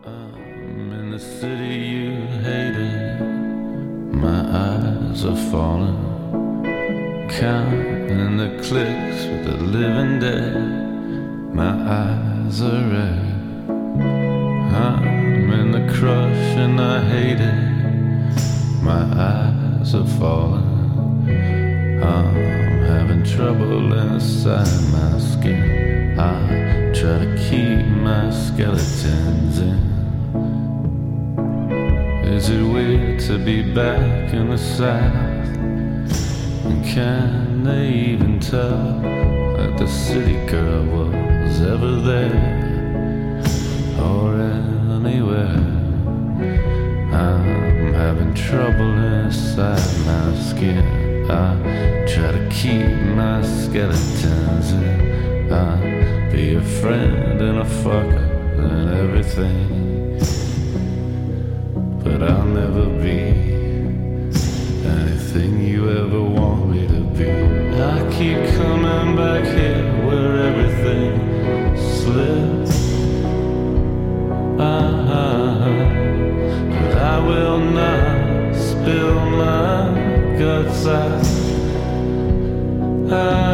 I'm in the city you hated. My eyes are falling, counting the clicks with the living dead. My eyes are red. I'm in the crush and I hate it. My eyes are falling. I'm having trouble inside my skin. I try to keep my skeletons in. Is it weird to be back in the South? And can they even tell that the city girl was ever there or anywhere? I'm having trouble inside my skin. I try to keep my skeletons in. I'll be a friend and a fucker and everything, but I'll never be anything you ever want me to be. I keep coming back here where everything slips. But I will not spill my guts out.